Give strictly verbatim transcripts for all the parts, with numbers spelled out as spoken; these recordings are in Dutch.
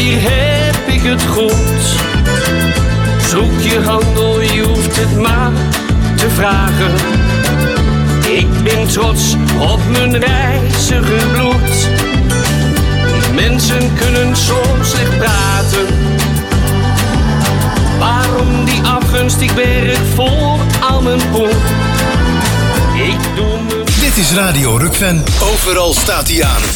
hier heb ik het goed. Zoek je handel, je hoeft het maar te vragen. Ik ben trots op mijn reiziger bloed. Mensen kunnen soms slecht praten. Waarom die afgunst, ik werk voor al mijn poen. Ik doe mijn... Dit is Radio Rukven. Overal staat hij aan.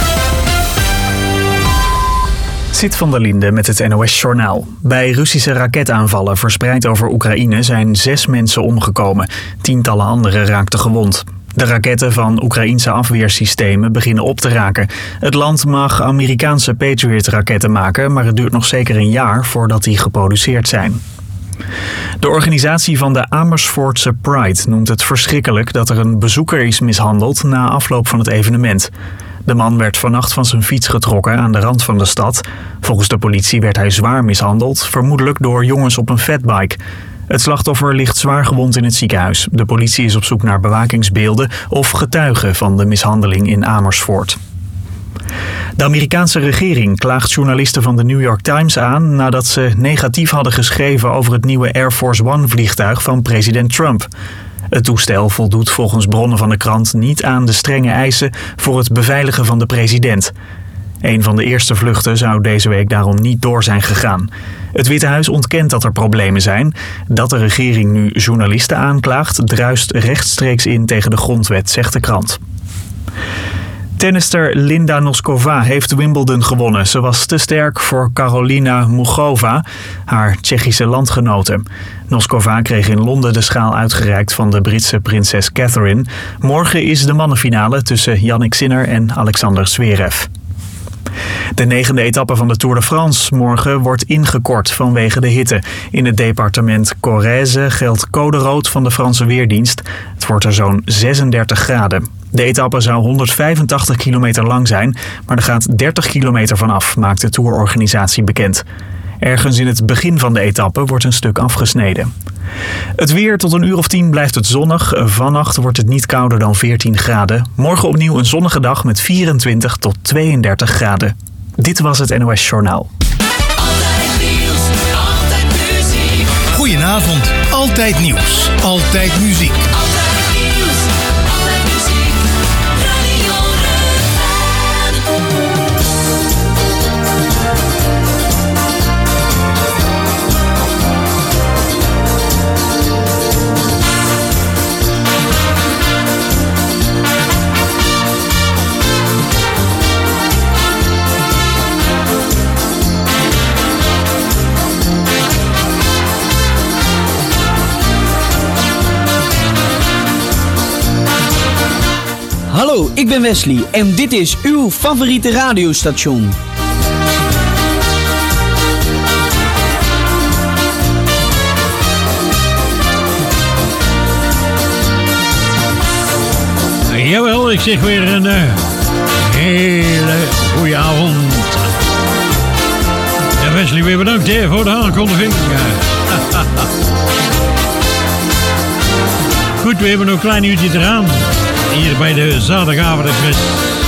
Sit van der Linde met het N O S-journaal. Bij Russische raketaanvallen verspreid over Oekraïne zijn zes mensen omgekomen. Tientallen anderen raakten gewond. De raketten van Oekraïense afweersystemen beginnen op te raken. Het land mag Amerikaanse Patriot-raketten maken, maar het duurt nog zeker een jaar voordat die geproduceerd zijn. De organisatie van de Amersfoortse Pride noemt het verschrikkelijk dat er een bezoeker is mishandeld na afloop van het evenement. De man werd vannacht van zijn fiets getrokken aan de rand van de stad. Volgens de politie werd hij zwaar mishandeld, vermoedelijk door jongens op een fatbike. Het slachtoffer ligt zwaar gewond in het ziekenhuis. De politie is op zoek naar bewakingsbeelden of getuigen van de mishandeling in Amersfoort. De Amerikaanse regering klaagt journalisten van de New York Times aan nadat ze negatief hadden geschreven over het nieuwe Air Force One vliegtuig van president Trump. Het toestel voldoet volgens bronnen van de krant niet aan de strenge eisen voor het beveiligen van de president. Een van de eerste vluchten zou deze week daarom niet door zijn gegaan. Het Witte Huis ontkent dat er problemen zijn. Dat de regering nu journalisten aanklaagt, druist rechtstreeks in tegen de grondwet, zegt de krant. Tennister Linda Noskova heeft Wimbledon gewonnen. Ze was te sterk voor Karolina Muchova, haar Tsjechische landgenote. Noskova kreeg in Londen de schaal uitgereikt van de Britse prinses Catherine. Morgen is de mannenfinale tussen Jannik Sinner en Alexander Zverev. De negende etappe van de Tour de France morgen wordt ingekort vanwege de hitte. In het departement Corrèze geldt code rood van de Franse Weerdienst. Het wordt er zo'n zesendertig graden. De etappe zou honderdvijfentachtig kilometer lang zijn, maar er gaat dertig kilometer vanaf, maakt de tourorganisatie bekend. Ergens in het begin van de etappe wordt een stuk afgesneden. Het weer, tot een uur of tien blijft het zonnig. Vannacht wordt het niet kouder dan veertien graden. Morgen opnieuw een zonnige dag met vierentwintig tot tweeëndertig graden. Dit was het N O S Journaal. Altijd nieuws, altijd muziek. Goedenavond, altijd nieuws, altijd muziek. Altijd nieuws, altijd muziek. Radio Rukven. Hallo, ik ben Wesley en dit is uw favoriete radiostation. Jawel, ik zeg weer een uh, hele goede avond. En Wesley, weer bedankt hè, voor de aankondiging. Goed, we hebben nog een klein uurtje eraan. Hier bij de Zaterdagavond Express.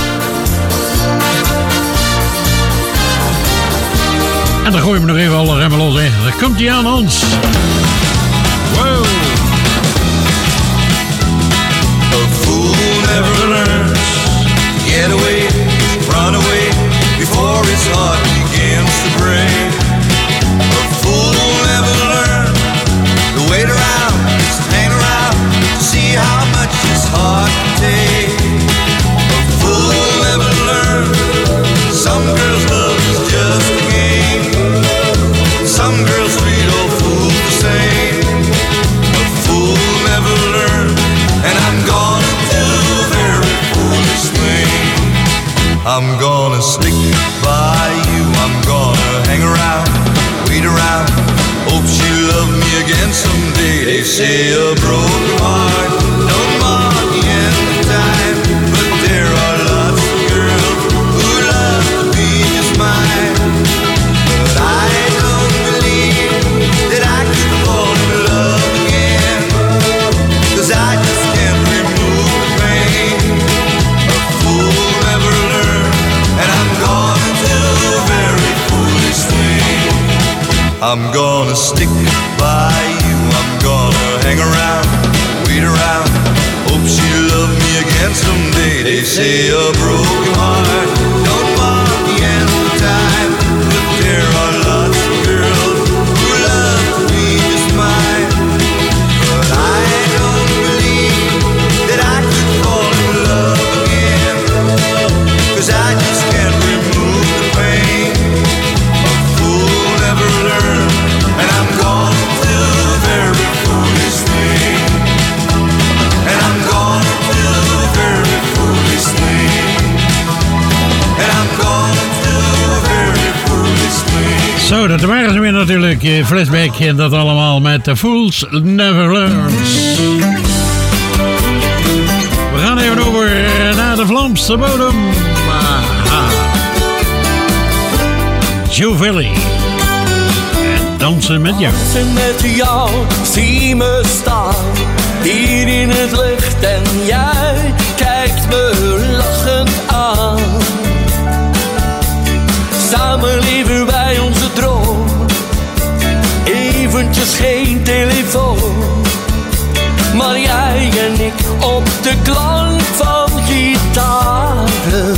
En dan gooien we nog even alle remmen los, hè. Daar komt hij aan, Hans. Wow. A fool never learns. Get away, run away, before his heart begins to break. A fool never learns to wait around, just hang around to see how much his heart can take. A fool never learns. Some girls' love is just a game. Some girls treat old fools the same. A fool never learns, and I'm gonna do a very foolish thing. I'm gonna stick by you, I'm I'm gonna stick by you. I'm gonna hang around, wait around. Hope she'll love me again someday. They say a broken heart don't mark the end of time, but there are lots of girls who love to be just mine. But I don't believe that I could fall in love again, 'cause I just can't remove the pain. A fool never learns, and I'm gonna do the very foolish thing. And I'm gonna do the very foolish thing. And I'm gonna do the very foolish thing. Zo, dat waren ze weer natuurlijk. eh, Flashback en dat allemaal met The Fools Never Learns. We gaan even over naar de Vlaamse bodem. Aha. Joe Valley. En dansen met jou. Dansen met jou, zie me staan, hier in het licht en jij kijkt me lachend aan. Samen leven wij onze droom, eventjes geen telefoon, maar jij en ik op de klank van gitaren.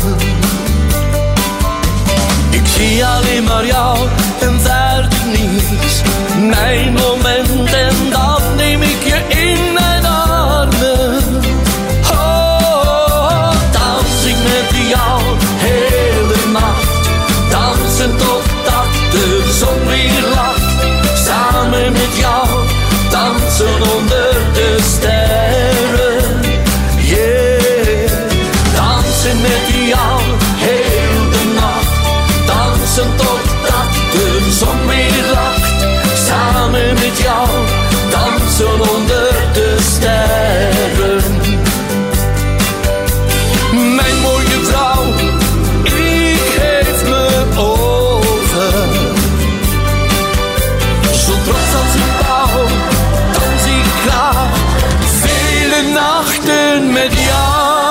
Ik zie alleen maar jou en verder niets. Mijn moment en dan neem ik je in mijn armen. Oh, dans ik met jou hele nacht. Dansen totdat de zon weer lacht. Samen met jou dansen onder de sterren. Yeah, dansen met jou heel de nacht. Dansen totdat de zon weer lacht. Samen met jou dansen onder de sterren. Mijn mooie vrouw, ik geef me over. Zo trots als een pauw, dans ik graag vele nachten met jou.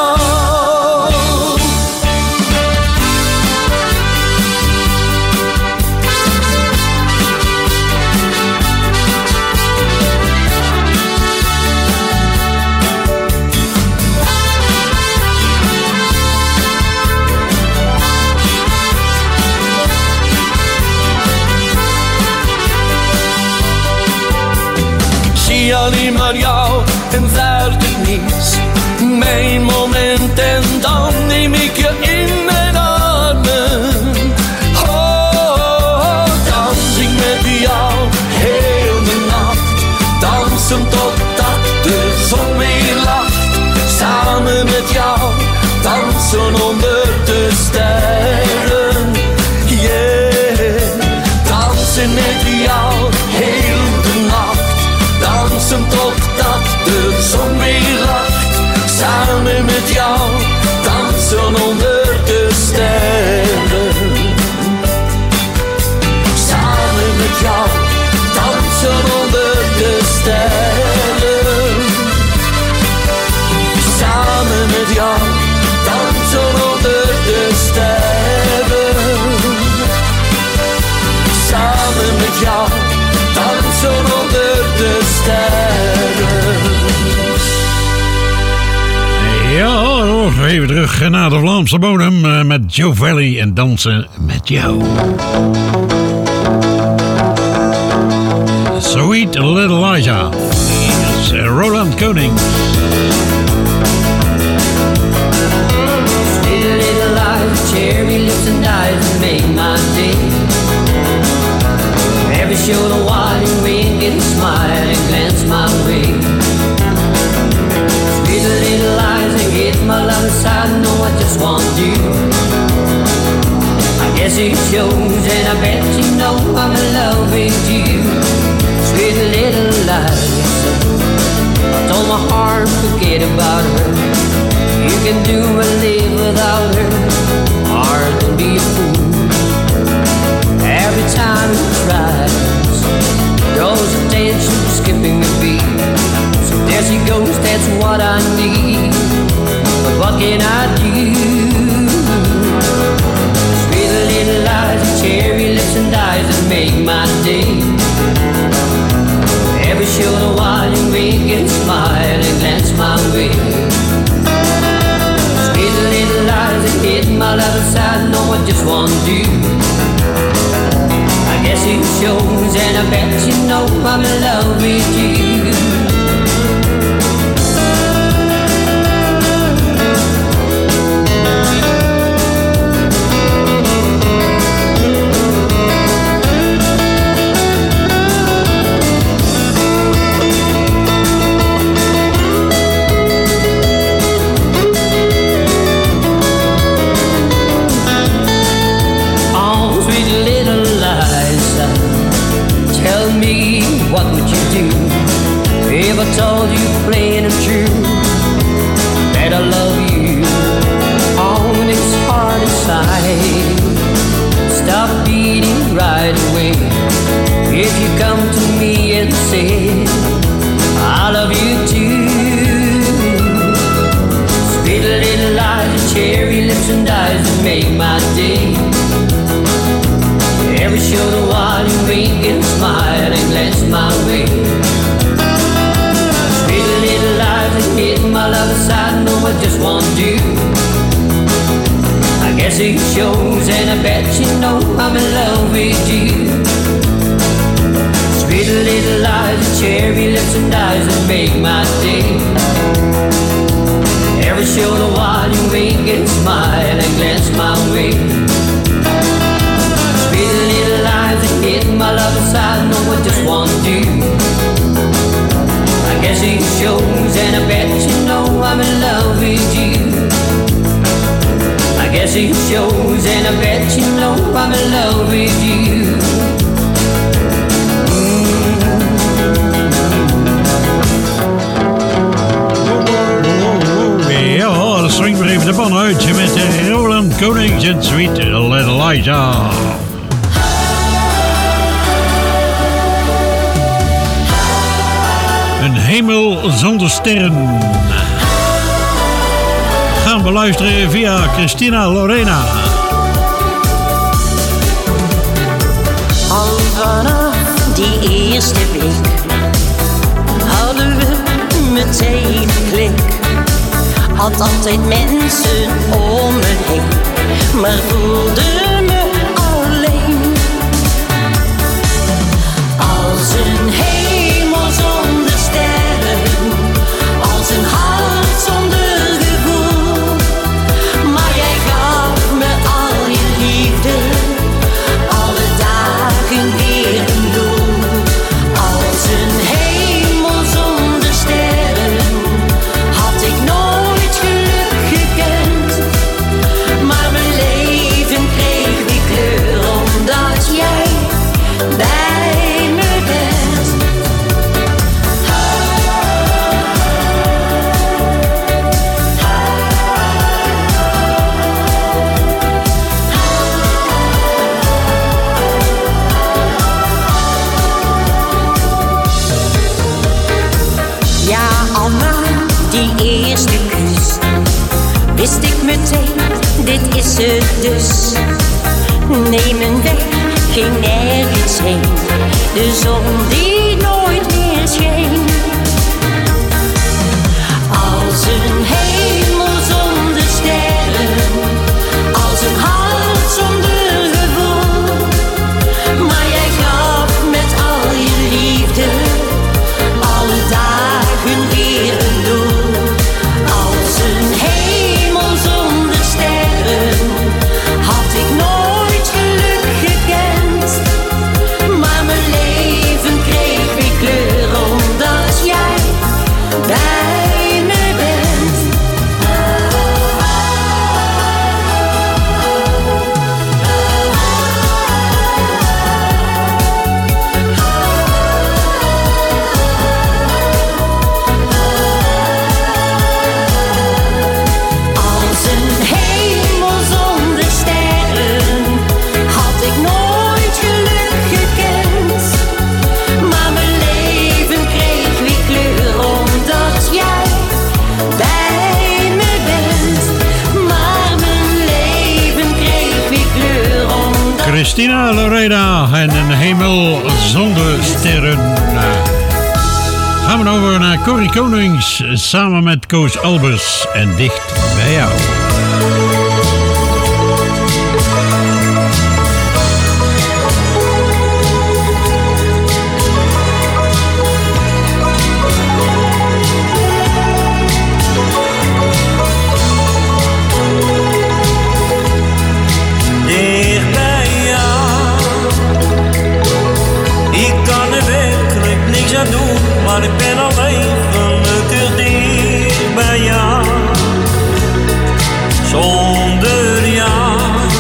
Alleen maar jou en verder niets. Mijn moment en dan neem ik je in mijn armen. Oh, dans ik met jou heel de nacht. Dansen totdat de zon weer lacht. Samen met jou dansen onder de sterren. Yeah, dansen met jou heel de nacht. Dansen totdat de zon weer lacht. Samen met jou dansen onder de sterren. Samen met jou dansen onder de sterren. Samen met jou dansen onder de sterren. Samen met jou dansen onder de sterren. Ja, hoor, even terug naar de Vlaamse bodem eh, met Joe Valley en dansen met jou. Sweet Little Liza. Hier is eh, Roland Koning. Sweet little Liza, cherry lips and eyes that make my day. Every shoulder wide and wink and smile and glance my way. Sweet little Liza, get my love aside, no, I just want you. I guess it shows and I bet you know I'm in love with you. Sweet little Liza, I told my heart forget about her. You can do and live without her, or don't be a fool. Every time you try, draws attention, skipping a beat. So there she goes, that's what I need. But what can I do? Sweet little Liza, cherry lips and eyes that make my day. Every short while you wink and smile and glance my way. Sweet little lies that hit my left side, no, I just won't do. I guess it shows, and I bet you know I'm in love with you. What would you do if I told you plain and true that I love you? Oh, this heart inside stop beating right away if you come to me and say I love you too. Sweet little eyes, cherry lips and eyes that make my day. Every shoulder while you wink and smile and glance my way. Sweet little lies that hit my love side, no, I just won't do. I guess it shows, and I bet you know I'm in love with you. Sweet little lies, cherry lips and eyes that make my day. Every shoulder while you wink and smile and glance my way. Sweet little lies that hit my love side, no, I just won't do. I guess it shows, and I bet you know I'm in love with you. I guess it shows, and I bet you know I'm in love with you. Ja, dan swing maar even de pan uit met Roland Konings en Sweet Little Liza. Een hemel zonder sterren. Gaan we luisteren via Christina Lorena. Al vanaf die eerste blik hadden we meteen een klik. Had altijd mensen om me heen, maar voelde me alleen. Als een hemel zonder sterren, als een hart zonder gevoel. Maar jij gaf me al je liefde, alle dagen weer een doel. Als een hemel zonder sterren, had ik nooit geluk gekend. Maar mijn leven kreeg weer kleur, omdat jij bij me bent. Ja, al na die eerste kus wist ik meteen, dit is het dus. Nee, mijn weg ging nergens heen, de zon die nooit meer scheen. Als een hemel zonder sterren, als een hart zonder gevoel. Maar jij gaf met al je liefde, alle dagen weer een doel. Als een hemel zonder sterren, had ik nooit geluk gekend. Maar mijn leven Christina Loreda en een hemel zonder sterren. Gaan we over naar Corrie Konings samen met Koos Albers en Dicht bij jou. Maar ik ben alleen gelukkig dicht bij jou. Zonder jou,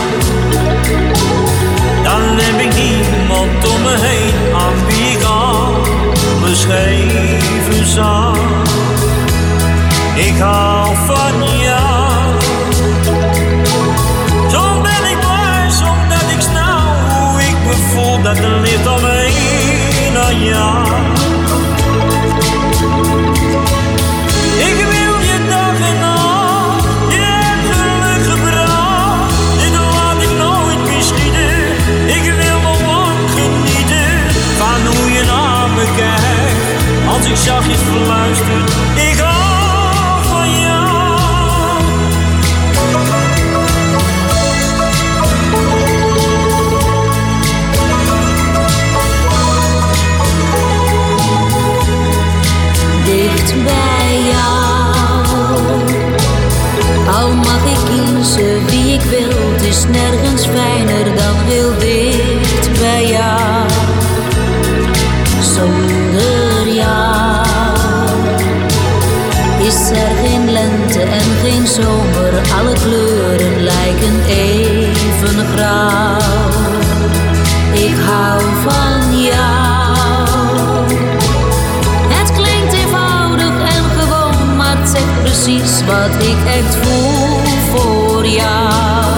dan heb ik niemand om me heen aan wie ik alles geven zou. Ik hou van jou. Zo ben ik blij, zodat ik snauw hoe ik me voel, dat er ligt alleen aan jou. Ik wil je dag en nacht, je hebt geluk gebracht. Dit laat ik nooit meer schieten. Ik wil nog lang genieten van hoe je naar me kijkt. Als ik zachtjes fluister, ik hou van jou. Dicht bij jou, al mag ik kiezen wie ik wil, het is nergens fijner dan heel dicht bij jou. Zonder jou is er geen lente en geen zomer, alle kleuren lijken even grauw. Ik hou van jou. Zeg precies wat ik echt voel voor jou.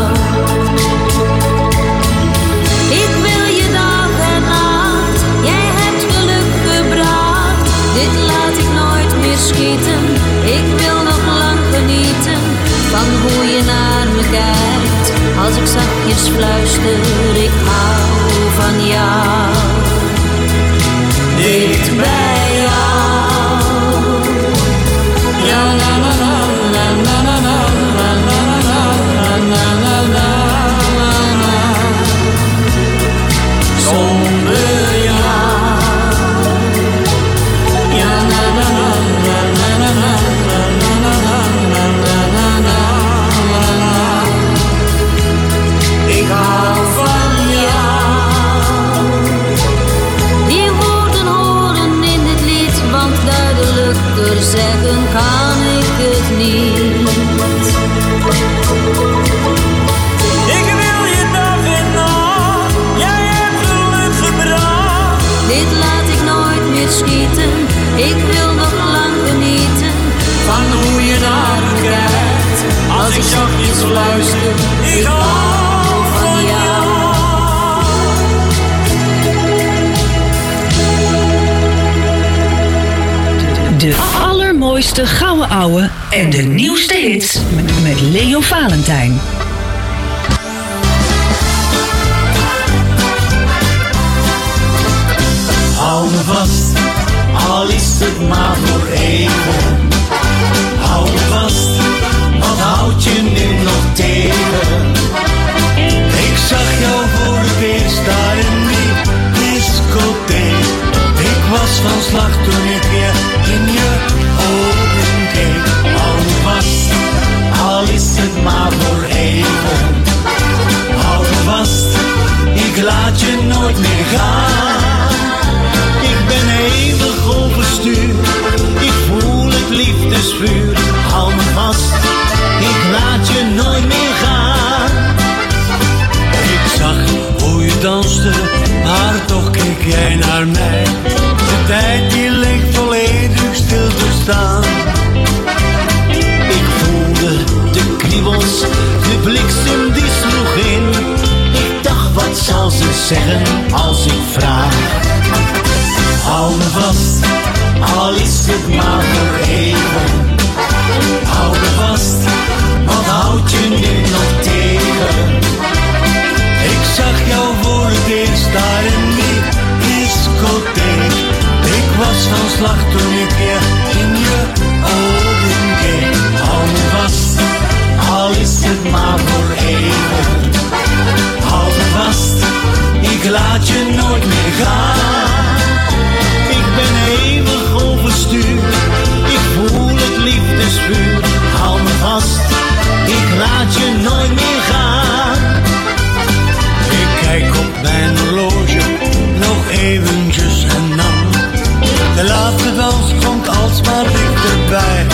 Ik wil je dag en nacht, jij hebt geluk gebracht. Dit laat ik nooit meer schieten. Ik wil nog lang genieten van hoe je naar me kijkt. Als ik zachtjes fluister, ik hou van jou. Dicht bij jou. La la la la la la la la la la la la. Zonder jou. Ja la la la la la la la la la la la. Ik hou van jou. Die woorden horen in dit lied, want duidelijker zeggen kan ik het niet. Ik wil je dag en nacht, jij hebt geluk gebracht. Dit laat ik nooit meer schieten, ik wil nog lang genieten van hoe je naar me kijkt. Als ik zachtjes fluister, ik hou van jou. De allermooiste gouden ouwe en de nieuwste hits met Leo Valentijn. Hou me vast, al is het maar voor even. Hou me vast, wat houd je nu nog tegen? Ik zag jou voor het eerst daar in die discotheek. Ik was van slag toen ik weer in je ogen keek. Hou me vast, al is het maar voor even. Hou me vast, ik laat je nooit meer gaan. Ik ben eeuwig overstuur, ik voel het liefdesvuur. Hou me vast, ik laat je nooit meer gaan. Ik zag hoe je danste, maar toch keek jij naar mij. De tijd die leek volledig stil te staan. Ik voelde de kriebels, de bliksem die sloeg in. Ik dacht, wat zal ze zeggen als ik vraag? Hou me vast, al is het maar voor even. Hou me vast, wat houd je nu nog tegen? Ik zag jou voor het eerst daar in die discotheek. Ik was van slag toen ik je in je ogen keek. Hou me vast, al is het maar voor even. Hou me vast, ik laat je nooit meer gaan. Ik ben eeuwig overstuur, ik voel het liefdesvuur. Hou me vast, ik laat je nooit meer gaan. Ik kijk op mijn horloge, nog eventjes en dan. De laatste dans komt alsmaar dichterbij.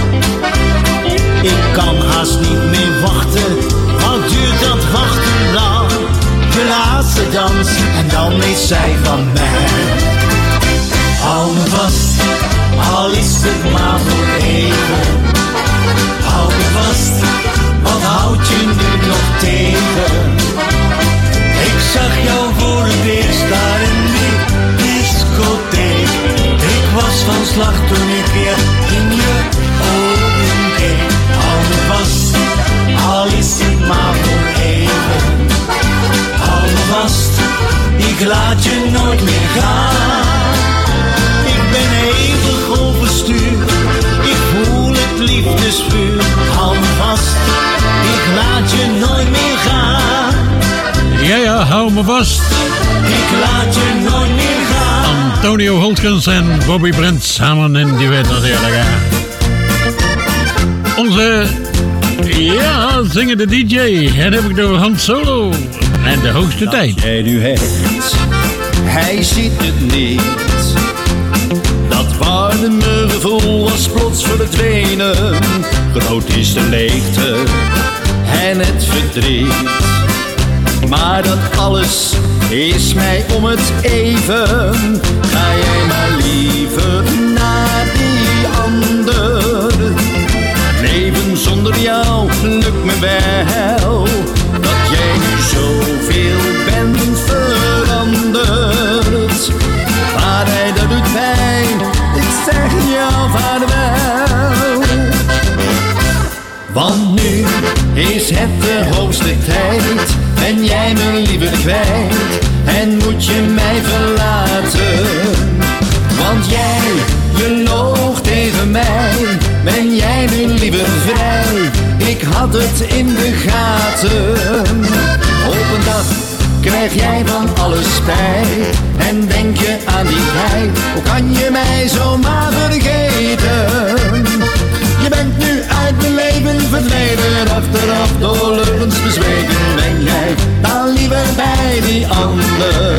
Ik kan haast niet meer wachten, wat duurt dat wachten lang? De laatste dans en dan is zij van mij. Hou me vast, al is het maar voor even. Hou me vast, wat houd je nu nog tegen? Ik zag jou voor het eerst daar in die discotheek. Ik was van slag toen ik je in je ogen keek. Hou me vast, al is het maar voor even. Hou me vast, ik laat je nooit meer gaan. Ik ben eeuwig overstuur, ik voel het liefdesvuur. Hou me vast, ik laat je nooit meer gaan. Ja, ja, hou me vast. Ik laat je nooit meer gaan. Antonio Holtkens en Bobby Brent samen in duet natuurlijk. Hè. Onze, ja, zingende D J. En heb ik door Hans Solo. En de hoogste dat tijd. Jij nu hebt, hij ziet het niet. Dat warme gevoel was plots verdwenen. Groot is de leegte en het verdriet. Maar dat alles is mij om het even. Ga jij maar liever naar die ander. Leven zonder jou lukt me wel. Dat jij nu zoveel bent veranderd. Waarheid, dat doet pijn, ik zeg jou vaarwel. Want nu is het de hoogste tijd. Ben jij me liever kwijt en moet je mij verlaten? Want jij, je loog tegen mij. Ben jij nu liever vrij? Ik had het in de gaten. Op een dag krijg jij van alles spijt en denk je aan die tijd. Hoe kan je mij zomaar vergeten? Je bent nu uit mijn leven verdwenen, achteraf door leugens bezweken. Ben jij dan liever bij die ander?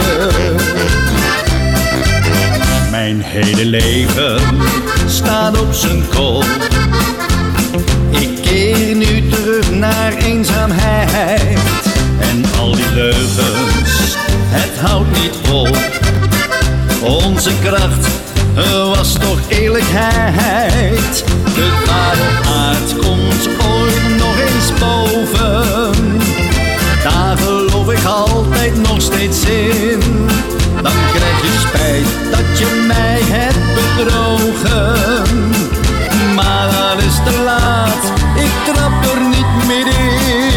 Mijn hele leven staat op zijn kop. Ik keer nu terug naar eenzaamheid. En al die leugens, het houdt niet op. Onze kracht was toch eerlijkheid. De ware aard komt ooit nog eens boven. Daar geloof ik altijd nog steeds in. Dan krijg je spijt dat je mij hebt bedrogen. Maar dat is te laat, ik trap er niet meer in.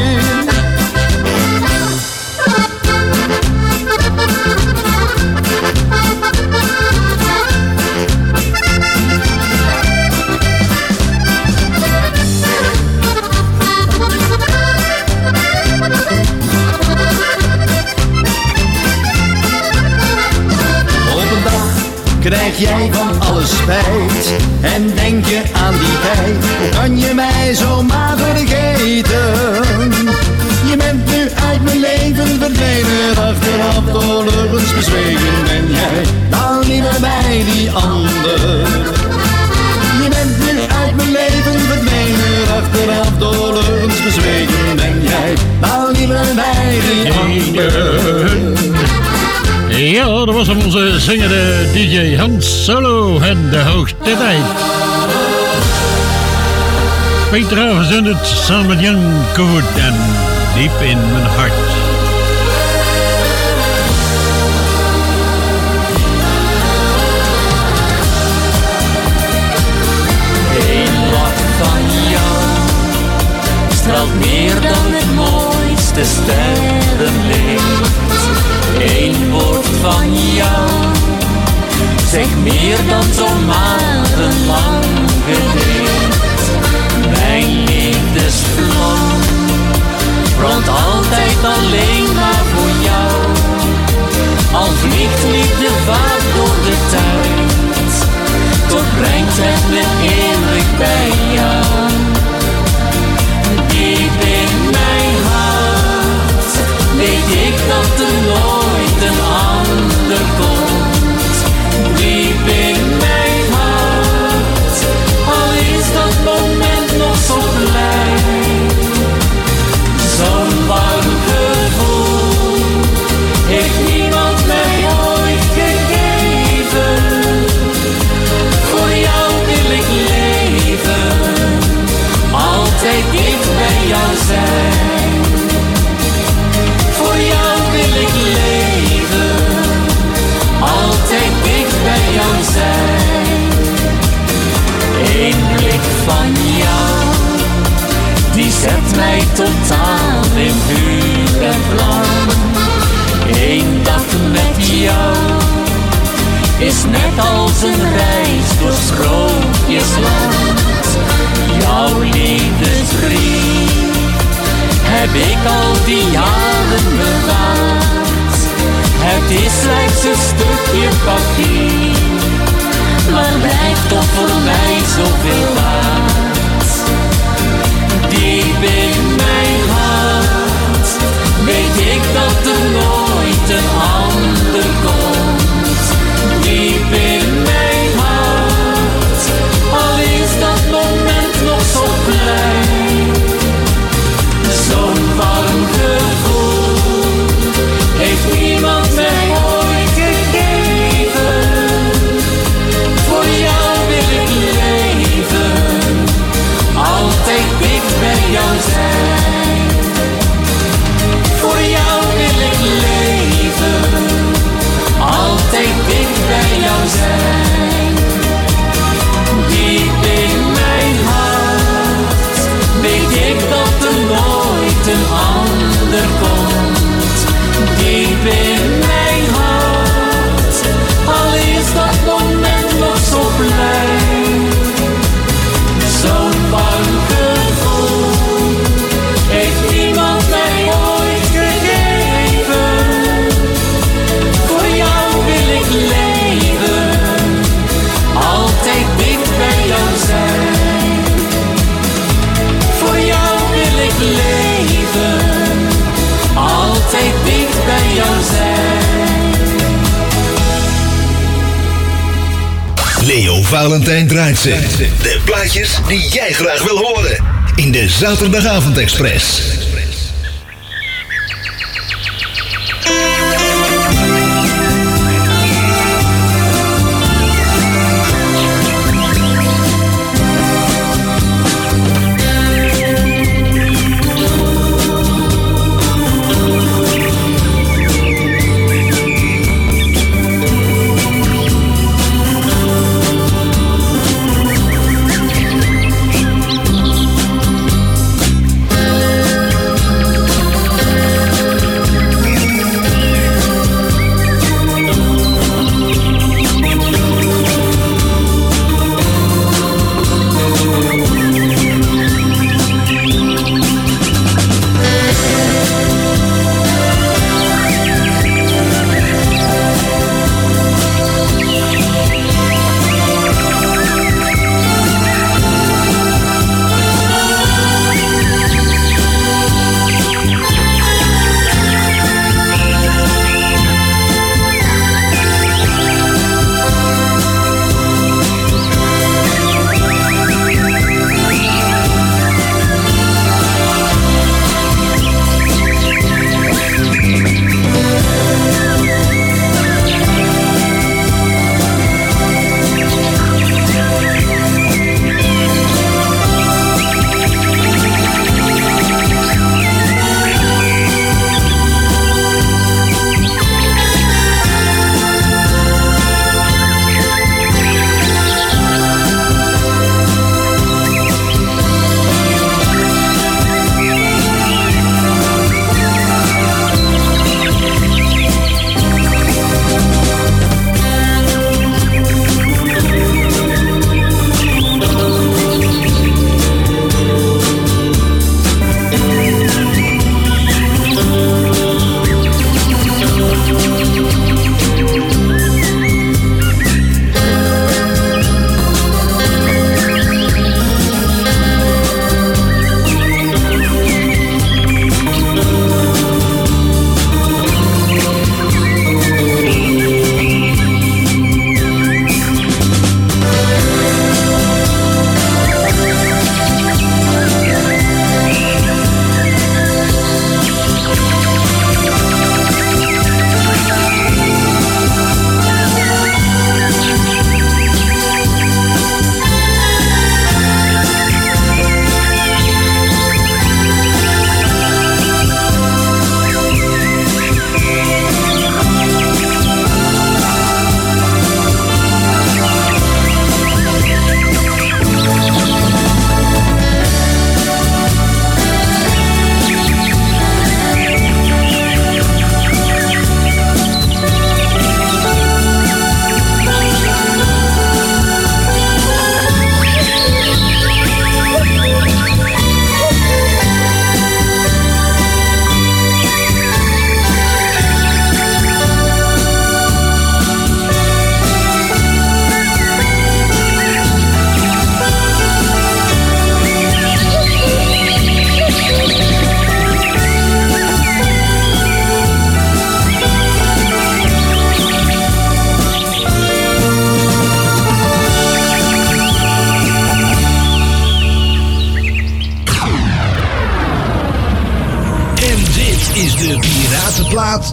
Krijg jij van alles spijt en denk je aan die tijd? Hoe kan je mij zomaar vergeten? Je bent nu uit mijn leven verdwenen, achteraf door leugens bezweken. Ben jij dan liever bij die ander? Je bent nu uit mijn leven verdwenen, achteraf door leugens bezweken. Ben jij dan liever bij die ander? Ja, dat was hem onze zingende D J Hans Solo en de hoogste tijd. Peter Havens in het samen met Jan Koevoet en Diep in mijn hart. Een lach van jou straalt meer dan het mooiste sterrenlicht. meer dan zo'n maandenlang gedicht. Mijn liefdesvlam brandt altijd alleen maar voor jou. Al vliegt liefde vaak door de tijd, toch brengt het me eeuwig bij jou. Diep in mijn hart weet ik dat er nooit een ander komt. Diep in mijn hart, al is dat moment nog zo klein. Zo'n warm gevoel heeft niemand mij ooit gegeven. Voor jou wil ik leven, altijd dicht bij jou zijn. Voor jou wil ik leven, altijd dicht bij jou zijn. Eén blik van jou, die zet mij totaal in vuur en vlam. Eén dag met jou is net als een reis door sprookjesland. Jouw liefdesbrief heb ik al die jaren bewaard. Het is slechts een stukje papier, maar blijft toch voor mij zoveel waard. Diep in mijn hart weet ik dat er nooit een ander komt. Diep in mijn hart, al is dat moment nog zo klein. Zo'n warm gevoel heeft niemand mij ooit gegeven. Voor jou wil ik leven, altijd dicht bij jou zijn. Voor jou wil ik leven, altijd dicht bij jou zijn. Diep in mijn hart weet ik dat er nooit een ander komt. Diep in mijn hart, al is dat moment nog zo klein. Zo'n warm gevoel heeft niemand mij ooit gegeven. Voor jou wil ik leven, altijd dicht bij jou zijn. Voor jou wil ik leven, altijd dicht bij jou zijn. Leo Valentijn draait ze. De plaatjes die jij graag wil horen. In de Zaterdagavond Express.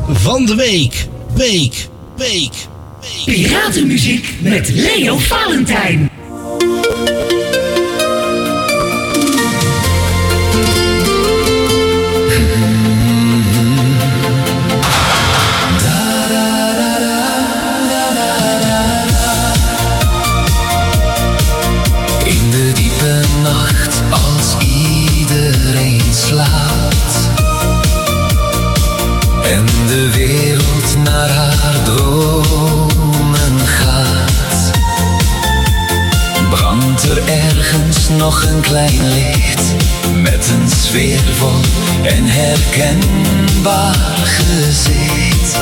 van de week. Week, week, week. Piratenmuziek met Leo Valentijn. In de diepe nacht als iedereen slaapt en de wereld naar haar dromen gaat, brandt er ergens nog een klein licht met een sfeervol en herkenbaar gezicht.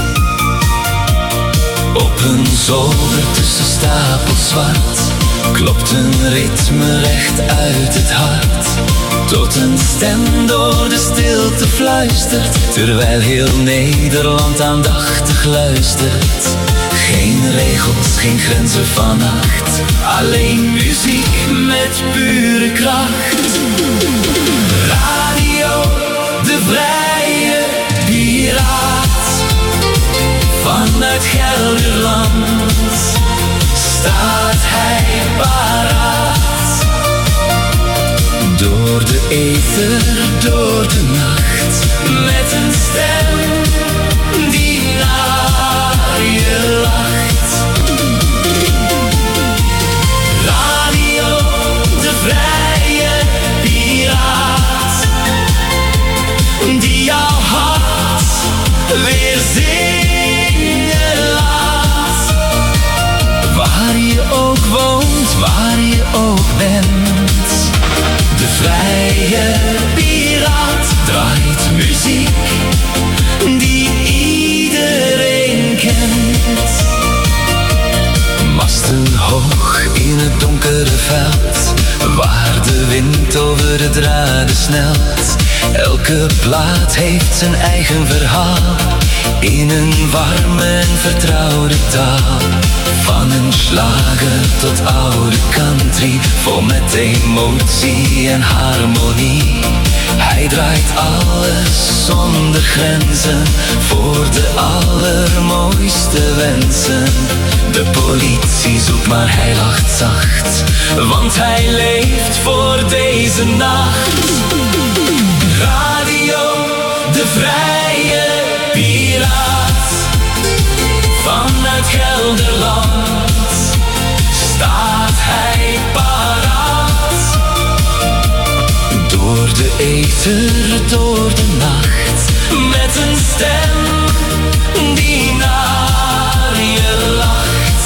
Op een zolder tussen stapels zwart klopt een ritme recht uit het hart, tot een stem door de stilte fluistert, terwijl heel Nederland aandachtig luistert. Geen regels, geen grenzen van nacht, alleen muziek met pure kracht. Radio, de vrije piraat, vanuit Gelderland staat hij paraat. Door de ether, door de nacht, met een stem die naar je lacht. Radio, de vrije piraat, die jouw hart weer zingen laat. Waar je ook woont, waar je ook bent, de vrije piraat draait muziek die iedereen kent. Masten hoog in het donkere veld, waar de wind over de draden snelt. Elke plaat heeft zijn eigen verhaal, in een warme en vertrouwde taal. Van een slager tot oude country, vol met emotie en harmonie. Hij draait alles zonder grenzen, voor de allermooiste wensen. De politie zoekt, maar hij lacht zacht, want hij leeft voor deze nacht. Radio, de vrije piraat, vanuit Gelderland staat hij paraat. Door de ether, door de nacht, met een stem die naar je lacht.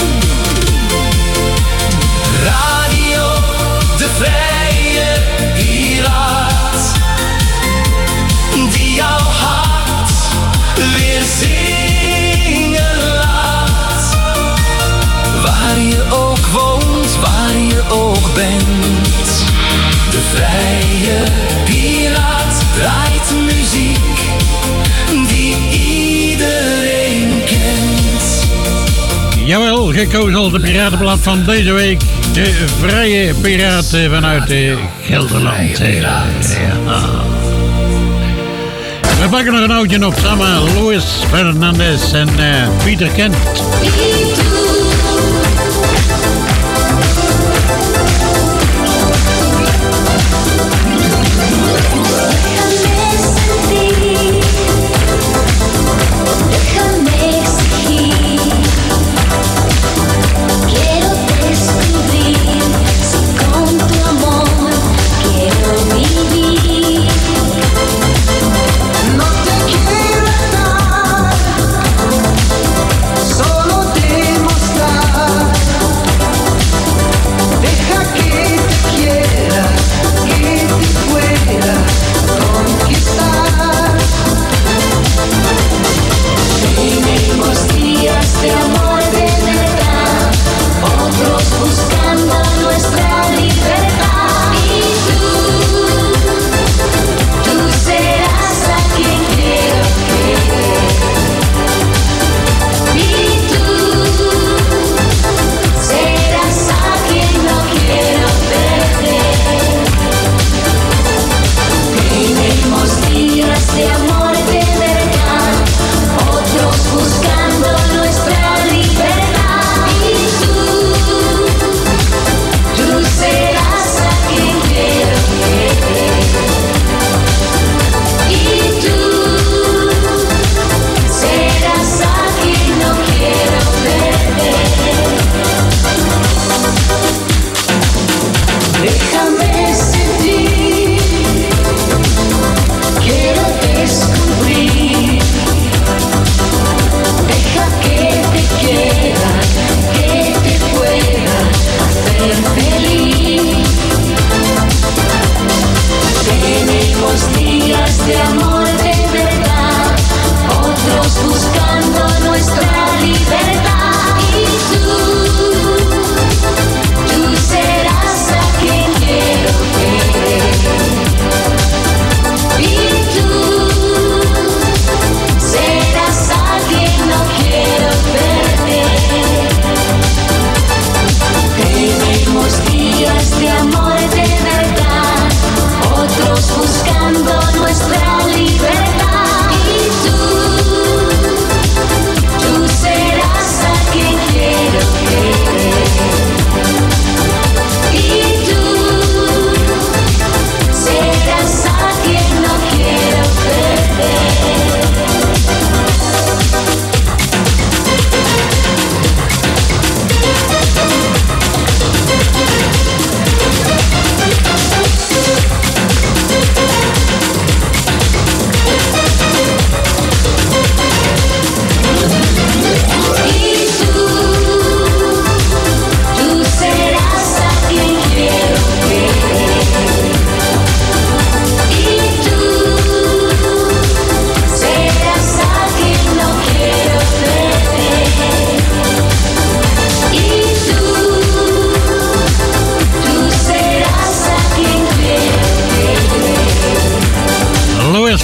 Radio, de vrije piraat, die jouw hart weer zingen laat. Waar je ook woont, waar je ook bent, de vrije piraat draait muziek die iedereen kent. Jawel, gekozen als de piratenblad van deze week. De vrije piraat vanuit uh, Gelderland. Ja. We pakken nog een oudje op samen. Luis Fernandez en uh, Pieter Kent. Solo te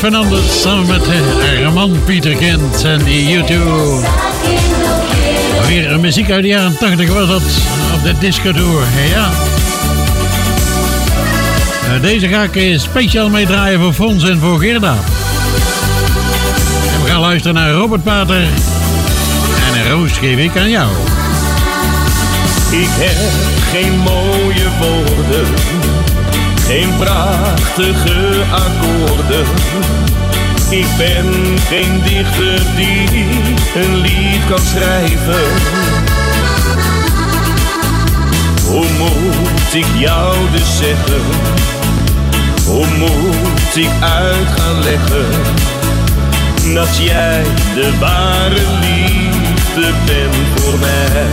Fernandez samen met uh, Armand Pieter Kent en die U twee. Weer een muziek uit de jaren tachtig was dat op de disco tour. Ja. Uh, deze ga ik uh, speciaal meedraaien voor Fons en voor Gerda. En we gaan luisteren naar Robert Pater. En een roos geef ik aan jou. Ik heb geen mooie woorden, geen prachtige akkoorden. Ik ben geen dichter die een lied kan schrijven. Hoe moet ik jou dus zeggen? Hoe moet ik uit gaan leggen dat jij de ware liefde bent voor mij?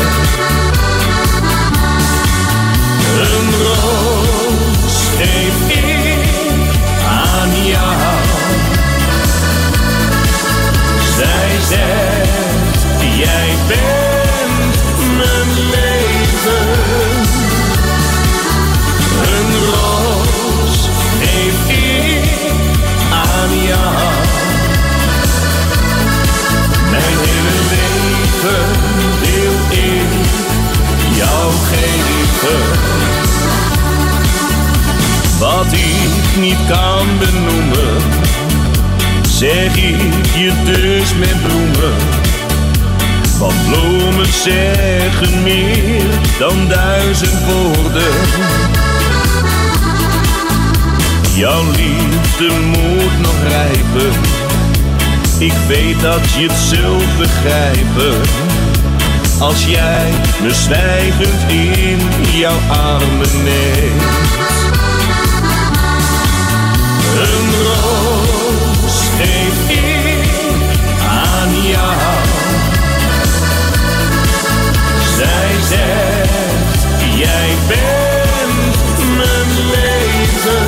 Een roos geef ik aan jou. Zij zegt, jij bent mijn leven. Een roos geef ik aan jou. Mijn hele leven wil ik jou geven. Wat ik niet kan benoemen, zeg ik je dus met bloemen. Want bloemen zeggen meer dan duizend woorden. Jouw liefde moet nog rijpen. Ik weet dat je het zult begrijpen. Als jij me zwijgend in jouw armen neemt. Een roos geef ik aan jou. Zij zegt, jij bent mijn leven.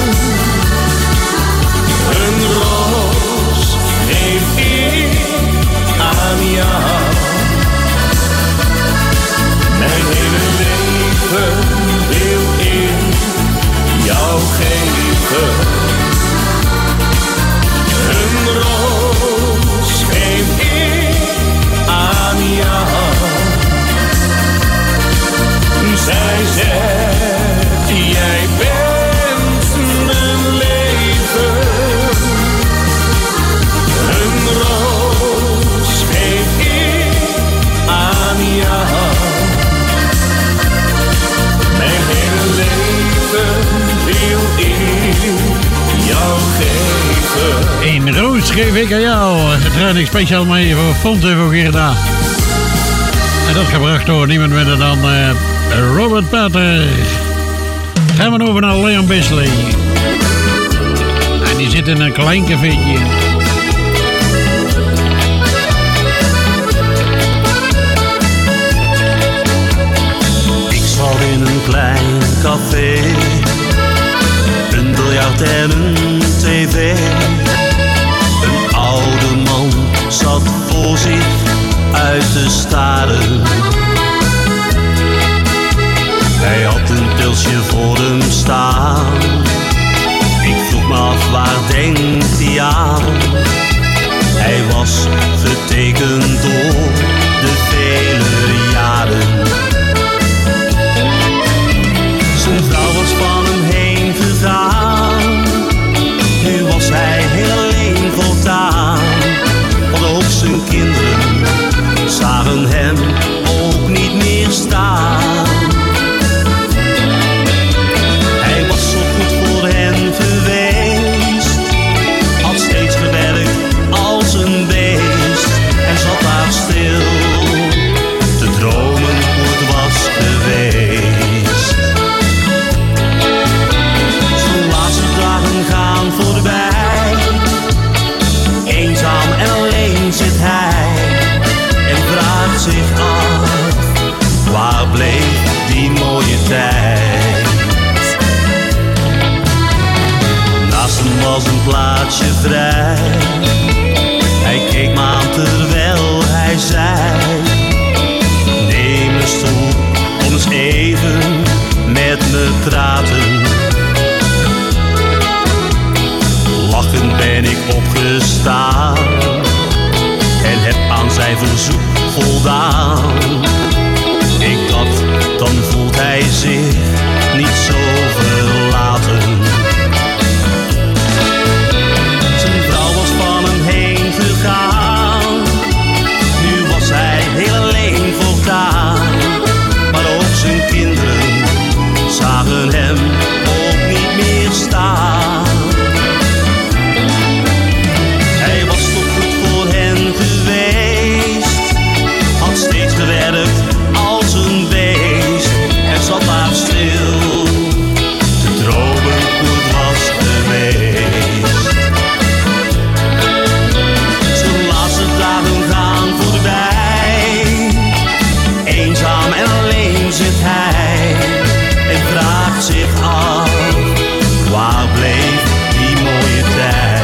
Een roos geef ik aan jou. Mijn hele leven wil ik jou geven. Een roos geef ik aan jou. Zij zegt, jij bent mijn leven. Een roos geef ik aan jou. Mijn hele leven wil ik jou geven. Een roos geef ik aan jou. Het draai ik speciaal mee voor Fons en voor Gerda. En dat gebracht door niemand minder dan uh, Robert Pater. Gaan we over naar Leon Bisley. En die zit in een klein cafeetje. Ik zat in een klein café, een biljart en een tv. Een oude man zat voor zich uit te staren. Hij had een pilsje voor hem staan. Ik vroeg me af, waar denkt hij aan? Hij was getekend door de vele jaren. Zijn vrouw was van hem heen gegaan. Nu was hij heel alleen voortaan. Want ook zijn kinderen zagen hem ook niet meer staan. Hij was zo goed voor hen geweest, had steeds gewerkt als een beest en zat daar stil te dromen hoe het was geweest. Zijn laatste dagen gaan voorbij, eenzaam en alleen zit hij en vraagt zich af, waar bleef die mooie tijd? Naast hem was een plaatsje vrij. Hij keek me aan terwijl hij zei, neem een stoel, kom eens even met me praten. Lachend ben ik verzoek voldaan. Ik had, dan voelt hij zich niet zo verlaten. Zijn vrouw was van hem heen gegaan. Nu was hij heel alleen voortaan. Maar ook zijn kinderen zagen hem ook niet meer staan. Hij was toch goed voor hen geweest, had steeds gewerkt als een beest en zat daar stil te dromen hoe het was geweest. Zijn laatste dagen gaan voorbij, eenzaam en alleen zit hij en vraagt zich af, waar bleef die mooie tijd?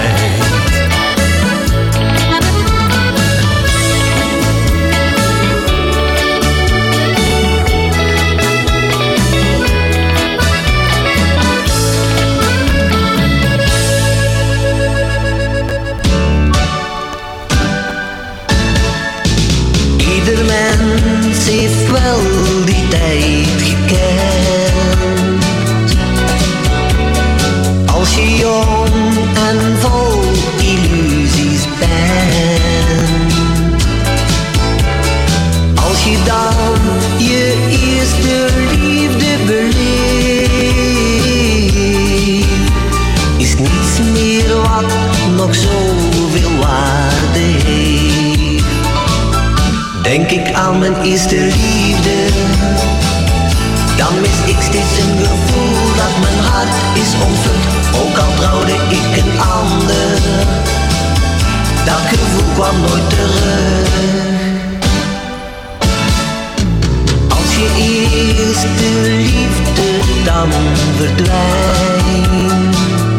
Ieder mens heeft wel die tijd gekend. Als je jong en vol illusies bent. Als je dan je eerste liefde beleeft, is niets meer wat nog zoveel waarde heeft. Denk ik aan mijn eerste liefde, dan mis ik steeds een gevoel dat mijn hart is ontvuld. Ook al trouwde ik een ander, dat gevoel kwam nooit terug. Als je eerste liefde dan verdwijnt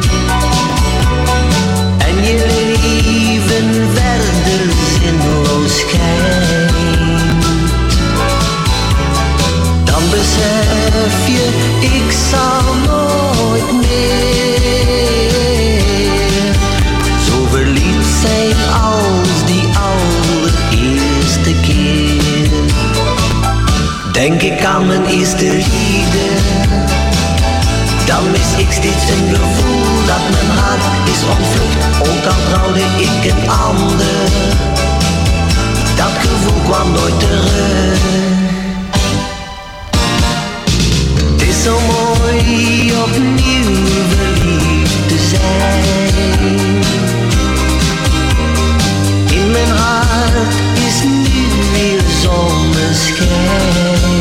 en je leven verder zinloos schijnt, dan besef je, ik zal nooit meer zo verliefd zijn als die allereerste keer. Denk ik aan mijn eerste liefde, dan mis ik steeds een gevoel dat mijn hart is ontvlucht. Ook al trouwde ik een ander, dat gevoel kwam nooit terug. Het is zo mooi opnieuw verliefd te zijn. In mijn hart is nu weer zonneschijn.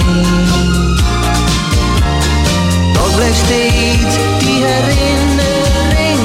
Toch blijft steeds die herinnering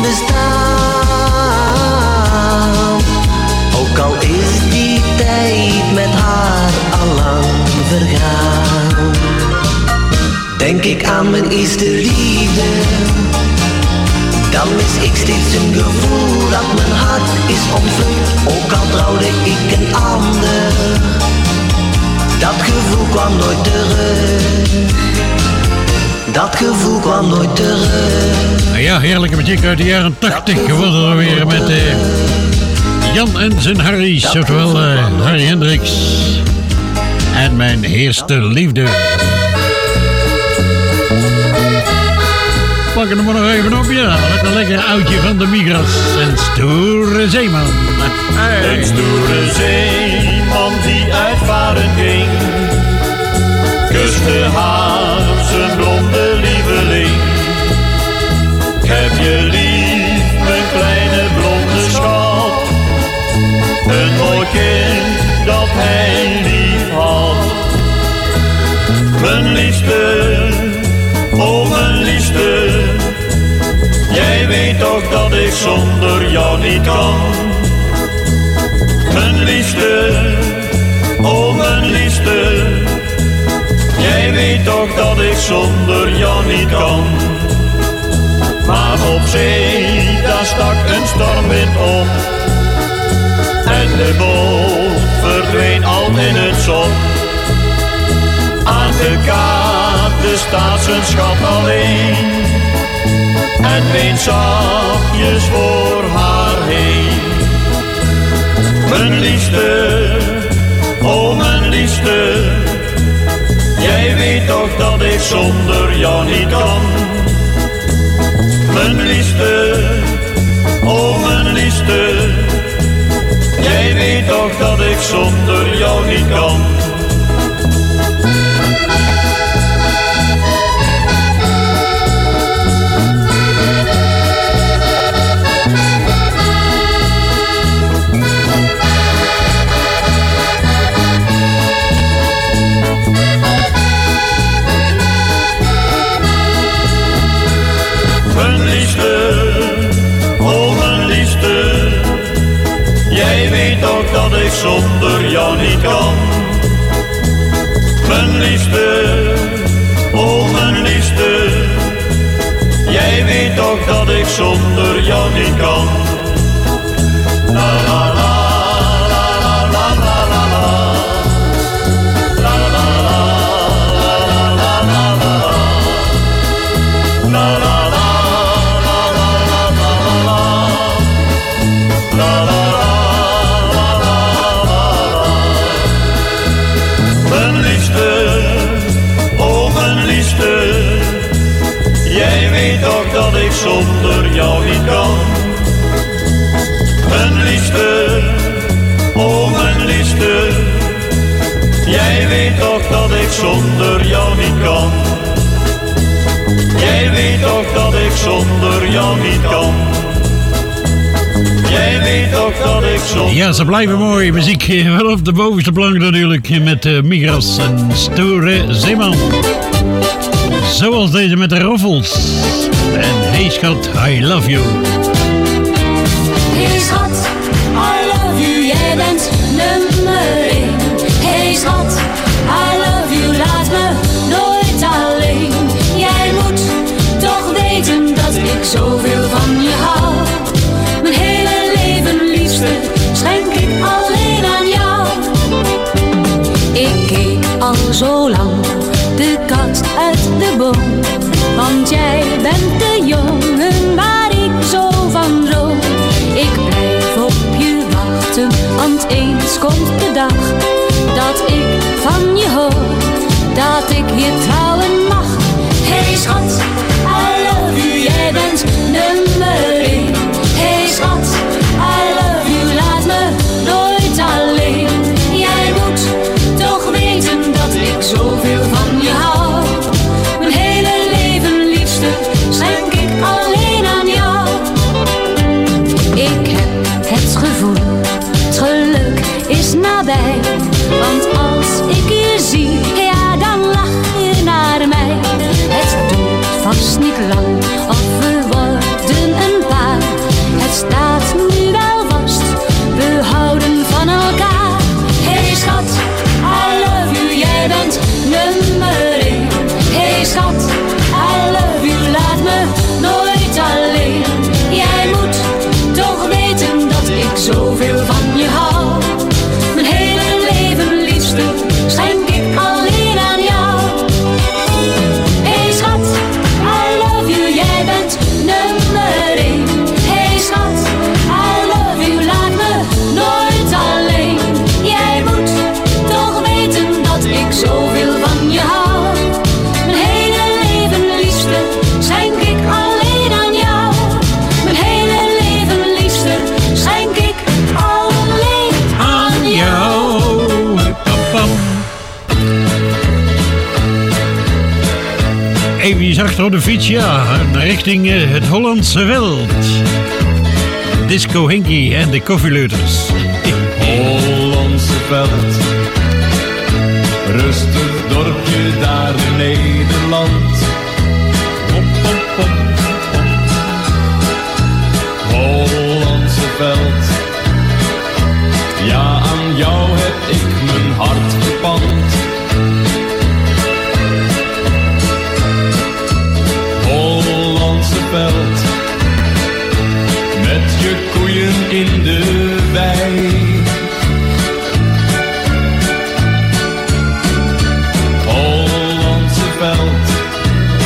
bestaan. Ook al is die tijd met haar allang vergaan. Denk ik aan mijn eerste liefde, dan mis ik steeds een gevoel dat mijn hart is ontvlucht. Ook al trouwde ik een ander, dat gevoel kwam nooit terug. Dat gevoel kwam nooit terug. Ja, heerlijke muziek uit de jaren tachtig. Geworden er weer met uh, Jan en zijn Harry's. Oftewel uh, Harry Hendricks. En mijn eerste liefde. Pak er maar nog even op, ja. Met een lekker oudje van de Migros. Een stoere zeeman. Hey. Een stoere zeeman die uitvaren ging, kuste haar zijn blonde lieveling. Ik heb je lief, mijn kleine blonde schat, een mooi kind dat hij lief had. Mijn liefste, oh mijn liefste, jij weet toch dat ik zonder jou niet kan. Mijn liefste, oh mijn liefste, jij weet toch dat ik zonder jou niet kan. Maar op zee, daar stak een stormwind op en de boot verdween al in het zon. Aan de kade staat zijn schat alleen en weent zachtjes voor haar heen. Mijn liefste, zonder jou niet kan. Mijn liefste, oh mijn liefste, jij weet toch dat ik zonder jou niet kan. Mijn liefste, oh mijn liefste, jij weet toch dat ik zonder jou niet kan. Mijn liefste, oh mijn liefste, jij weet toch dat ik zonder jou niet kan. La la la. Jij weet toch dat ik zonder jou niet kan. Mijn liefste, oh mijn liefste, jij weet toch dat ik zonder jou niet kan. Jij weet toch dat ik zonder jou niet kan. Jij weet toch dat ik zonder... Ja, ze blijven mooi. Muziek wel op de bovenste plank natuurlijk met uh, Migras en Stoere Zeeman. Zoals deze met de Roffels. En hey schat, I love you. Hey schat, I love you, jij bent nummer één. Hey schat, I love you, laat me nooit alleen. Jij moet toch weten dat ik zoveel van je hou. Mijn hele leven, liefste, schenk ik alleen aan jou. Ik keek al zo lang de kat uit de boom, want jij bent de jongen waar ik zo van droom. Ik blijf op je wachten, want eens komt de dag dat ik van je hoor, dat ik je trouwen mag. Hey schat, I love you, jij bent nummer één. Hey schat, I love you, laat me nooit alleen. Jij moet toch weten dat ik zoveel van je hou. Mijn hele leven, liefste, schenk ik alleen aan jou. Ik heb het gevoel, het geluk is nabij. Want als ik je zie, ja dan lach je naar mij. Het duurt vast niet lang, of we worden een paar. Het staat nu wel vast, we houden van elkaar. Hey schat, I love you, jij bent nummer één. Hey schat, I love you, laat me nooit alleen. Jij moet toch weten dat ik zoveel van je hou. Mijn hele leven, liefste, schenk ik alleen aan jou. Hey schat, I love you, jij bent nummer één. Hey schat, I love you, laat me nooit alleen. Jij moet toch weten dat ik zoveel van je hou. Mijn hele leven, liefste, schenk ik alleen aan jou. Mijn hele leven, liefste, schenk ik alleen aan jou. Even achter op de fiets, ja, richting uh, het Hollandse veld. Disco Hinky en de Koffieleuters. Hollandse veld, rustig dorpje daar in Nederland. Hop, hop, hop, hop. Hollandse veld, ja aan jou heb ik mijn hart gepand. Hollandse veld, met je koeien in de wei. Hollandse veld,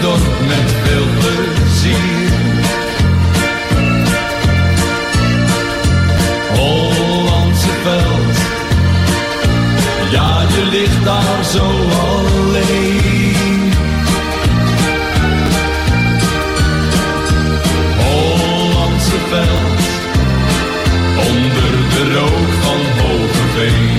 dorp met veel plezier. Hollandse veld, ja je ligt daar zo alleen. Hollandse veld, onder de rook van Hogeveen.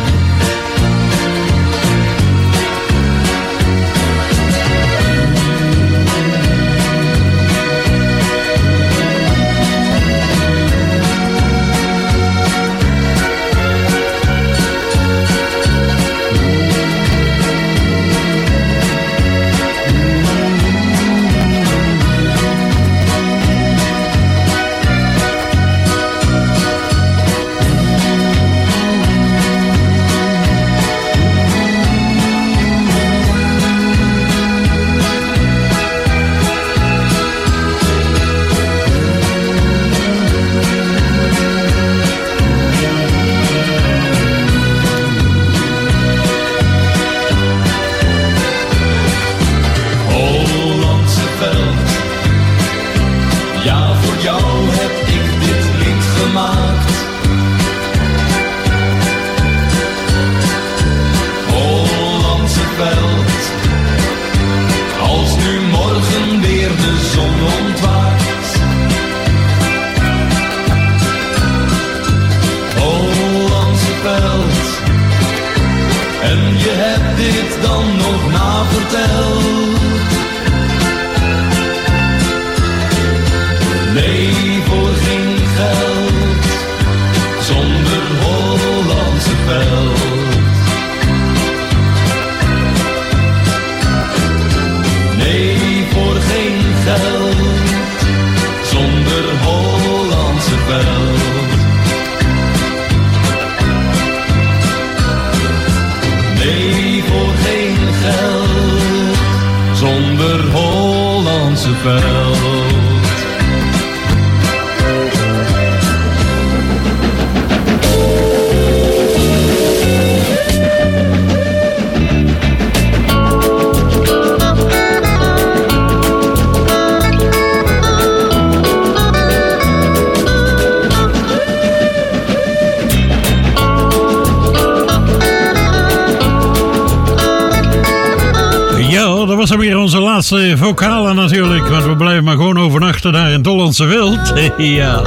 Laatste vocalen natuurlijk, want we blijven maar gewoon overnachten daar in het Hollandse Veld. Ja.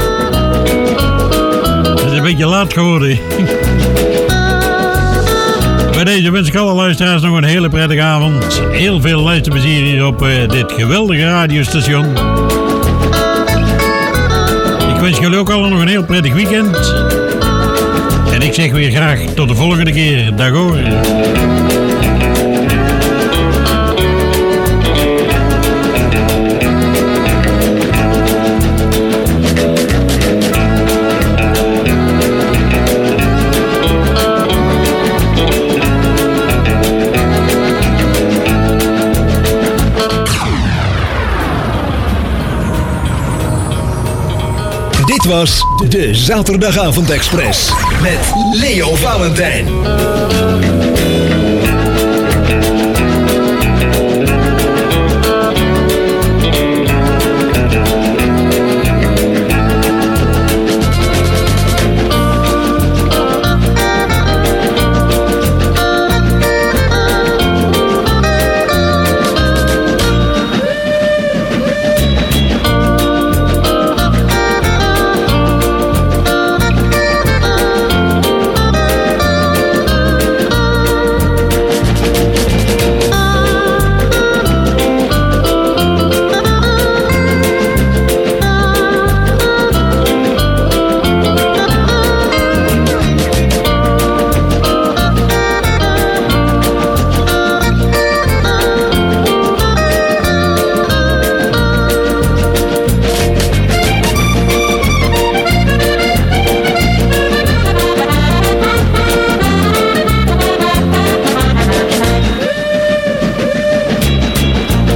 Het is een beetje laat geworden. Bij deze wens ik alle luisteraars nog een hele prettige avond. Heel veel luisterplezier hier op uh, dit geweldige radiostation. Ik wens jullie ook allen nog een heel prettig weekend. En ik zeg weer graag tot de volgende keer. Dag hoor. Dit was de Zaterdagavond Express met Leo Valentijn.